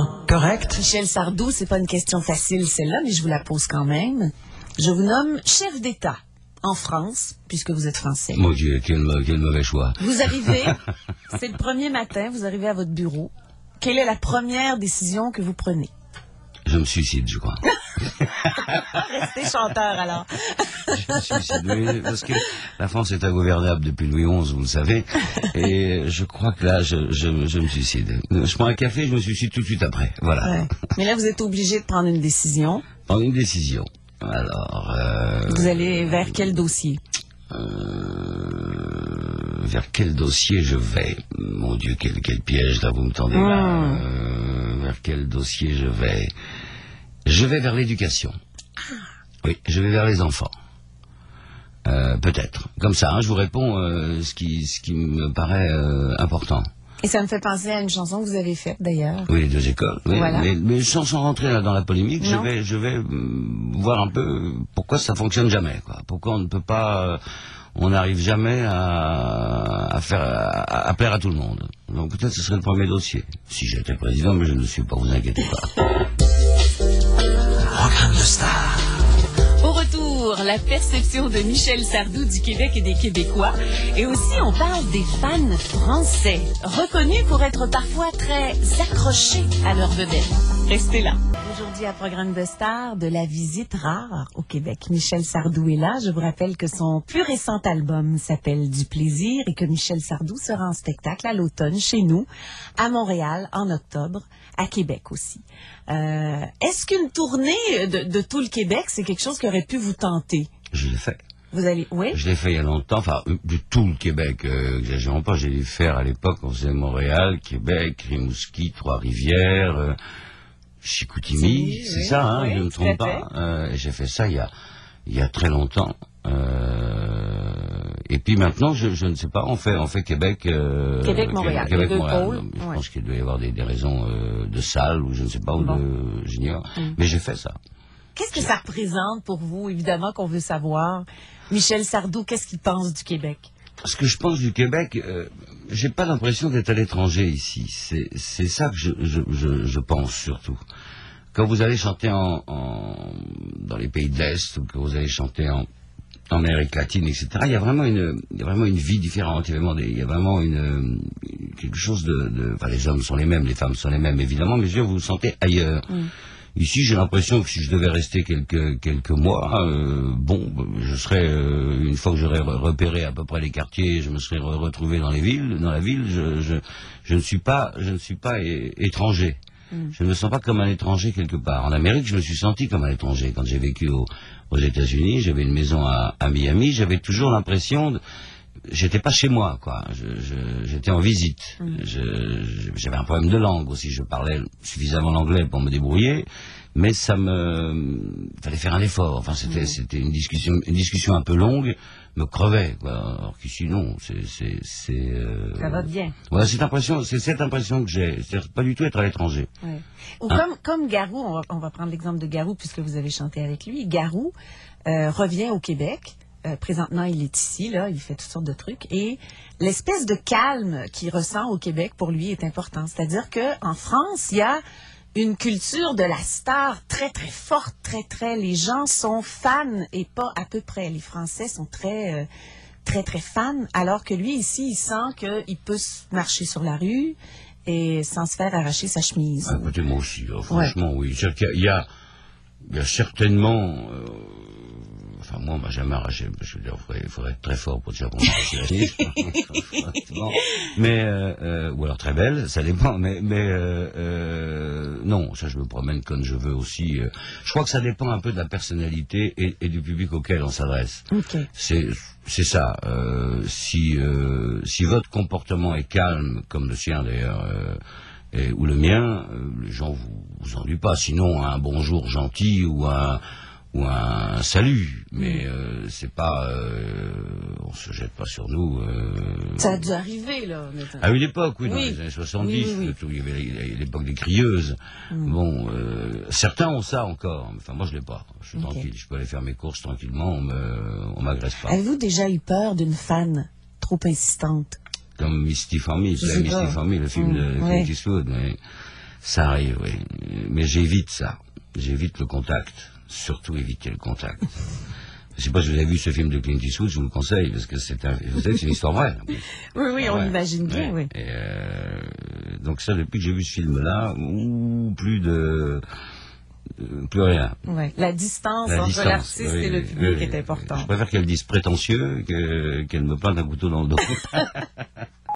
relativement correct. Michel Sardou, c'est pas une question facile celle-là, mais je vous la pose quand même. Je vous nomme chef d'État en France, puisque vous êtes français. Mon Dieu, quel mauvais choix. Vous arrivez, c'est le premier matin, vous arrivez à votre bureau. Quelle est la première décision que vous prenez? Je me suicide, je crois. Restez chanteur, alors. Je me suicide, oui, parce que la France est ingouvernable depuis Louis XI, vous le savez, et je crois que là, je me suicide. Je prends un café, je me suicide tout de suite après, voilà. Ouais. Mais là, vous êtes obligé de prendre une décision. Prendre une décision. Alors... Vous allez vers quel dossier? Vers quel dossier je vais? Mon Dieu, quel piège là vous me tendez là. Vers quel dossier je vais? Je vais vers l'éducation. Oui, je vais vers les enfants. Peut-être. Comme ça, hein, je vous réponds ce qui me paraît important. Et ça me fait penser à une chanson que vous avez faite d'ailleurs. Oui, les deux écoles. Oui, voilà. mais sans rentrer là dans la polémique, je vais voir un peu pourquoi ça fonctionne jamais, quoi. Pourquoi on ne peut pas, on n'arrive jamais à plaire à tout le monde. Donc peut-être ce serait le premier dossier. Si j'étais président, mais je ne le suis pas, vous inquiétez pas. Programme de star. Au retour, la perception de Michel Sardou du Québec et des Québécois. Et aussi, on parle des fans français, reconnus pour être parfois très accrochés à leur vedette. Restez là. Aujourd'hui, à Programme de star, de la visite rare au Québec. Michel Sardou est là. Je vous rappelle que son plus récent album s'appelle Du plaisir et que Michel Sardou sera en spectacle à l'automne chez nous, à Montréal, en octobre, à Québec aussi. Est-ce qu'une tournée de tout le Québec, c'est quelque chose qui aurait pu vous tenter? Je l'ai fait. Vous allez, oui? Je l'ai fait il y a longtemps, enfin, de tout le Québec, exagérons pas, j'ai dû faire à l'époque, on faisait Montréal, Québec, Rimouski, Trois-Rivières, Chicoutimi, c'est oui, ça, hein, oui, je ne me trompe pas. J'ai fait ça il y a très longtemps. Et puis maintenant, je ne sais pas, on fait Québec... Québec-Montréal, Québec, les deux Montréal. pôles. Je pense qu'il doit y avoir des raisons de salle, ou je ne sais pas, ou de... J'ignore. Mais j'ai fait ça. Qu'est-ce que ça représente pour vous, évidemment, qu'on veut savoir? Michel Sardou, qu'est-ce qu'il pense du Québec? Ce que je pense du Québec, j'ai pas l'impression d'être à l'étranger ici. C'est ça que je pense surtout. Quand vous allez chanter dans les pays de l'Est, ou que vous allez chanter en Amérique latine, etc., il y a vraiment une vie différente. Il y a vraiment quelque chose enfin, les hommes sont les mêmes, les femmes sont les mêmes, évidemment, mais vous vous sentez ailleurs. Ici, j'ai l'impression que si je devais rester quelques mois, je serais, une fois que j'aurais repéré à peu près les quartiers, je me serais retrouvé dans la ville, je ne suis pas étranger. Je ne me sens pas comme un étranger quelque part. En Amérique, je me suis senti comme un étranger. Quand j'ai vécu aux États-Unis, j'avais une maison à Miami, j'avais toujours l'impression j'étais pas chez moi, quoi. J'étais en visite. J'avais un problème de langue aussi. Je parlais suffisamment l'anglais pour me débrouiller, mais fallait faire un effort. Enfin, c'était une discussion un peu longue, me crevait, quoi. Alors qu'ici, non, Ça va bien. Voilà, c'est cette impression que j'ai. C'est pas du tout être à l'étranger. Ouais. Ou comme Garou, on va prendre l'exemple de Garou puisque vous avez chanté avec lui. Garou revient au Québec. Présentement, il est ici, là, il fait toutes sortes de trucs. Et l'espèce de calme qu'il ressent au Québec, pour lui, est important. C'est-à-dire qu'en France, il y a une culture de la star très, très forte, les gens sont fans et pas à peu près. Les Français sont très, très fans, alors que lui, ici, il sent qu'il peut marcher sur la rue et sans se faire arracher sa chemise. Ah, écoutez, moi aussi, là, franchement, oui. Il y a certainement... Enfin, moi, on m'a jamais arraché. Je veux dire, il faudrait être très fort pour dire qu'on m'a arraché la chemise. Mais, ou alors très belle, ça dépend. Mais non, ça, je me promène comme je veux aussi. Je crois que ça dépend un peu de la personnalité et du public auquel on s'adresse. Okay. C'est ça. Si votre comportement est calme, comme le sien d'ailleurs, ou le mien, les gens vous ennuient pas. Sinon, un bonjour gentil ou un salut, mais c'est pas, on se jette pas sur nous. Ça a dû arriver, là. À une époque, oui, dans les années 70, il y avait l'époque des crieuses. Bon, certains ont ça encore, enfin moi je l'ai pas. Je suis tranquille, je peux aller faire mes courses tranquillement, on m'agresse pas. Avez-vous déjà eu peur d'une fan trop insistante? Comme Misty for Me, le film de Clint Eastwood, mais Ça arrive, oui. Mais j'évite ça. J'évite le contact. Surtout éviter le contact. Je sais pas si vous avez vu ce film de Clint Eastwood, je vous le conseille, parce que vous savez que c'est une histoire vraie. Oui, on imagine bien, oui. Et donc ça, depuis que j'ai vu ce film-là, plus rien. Ouais. La distance entre l'artiste et le public est importante. Je préfère qu'elle dise prétentieux qu'elle me plante un couteau dans le dos.